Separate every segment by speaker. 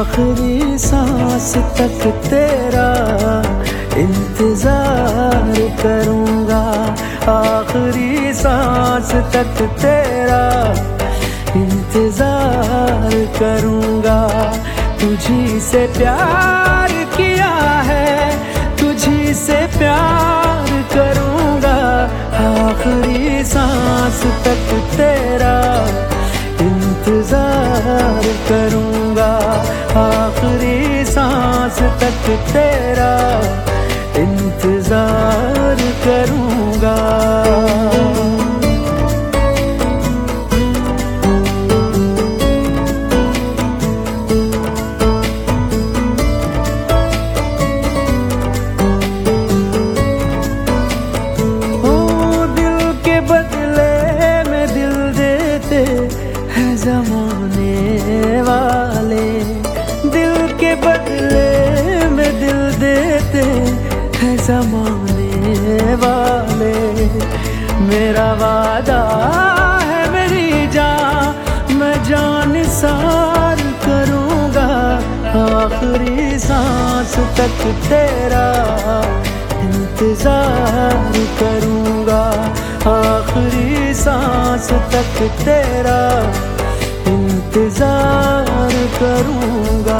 Speaker 1: आखिरी सांस तक तेरा इंतजार करूँगा, आखिरी सांस तक तेरा इंतजार करूँगा। तुझी से प्यार किया है, तुझी से प्यार करूँगा, आखिरी सांस तक तेरा इंतजार करूँगा, आखिरी सांस तक तेरा इंतजार करूँगा। ज़माने वाले दिल के बदले में दिल देते हैं ज़माने वाले। मेरा वादा है मेरी जान, मैं जान निसार करूँगा, आखिरी सांस तक तेरा इंतजार करूँगा, आखिरी सांस तक तेरा इंतजार करूँगा।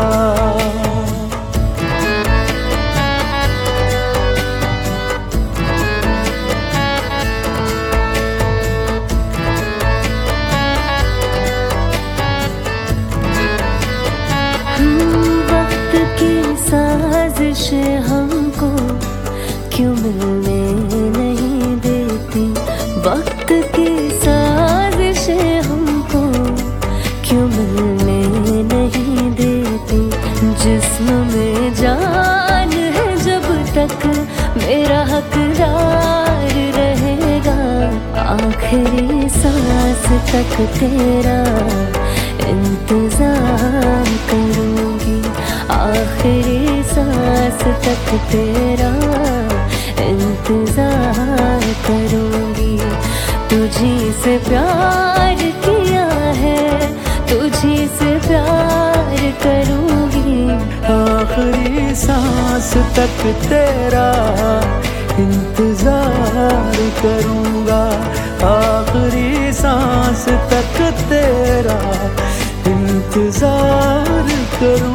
Speaker 2: वक्त की साजिशें हमको क्यों मिलने नहीं देती, वक्त की साजिशें हमको क्यों मिलने नहीं देती। जिस्म में जान है जब तक मेरा हकदार रहेगा, आखिरी सांस तक तेरा इंतजार करूँगी, आखिरी सांस तक तेरा इंतजार करूँगी। तुझी से प्यार किया है, तुझी से प्यार करूँगी,
Speaker 1: आखिरी सांस तक तेरा इंतजार करूँगा, आखिरी सांस तक तेरा इंतजार करूँगा।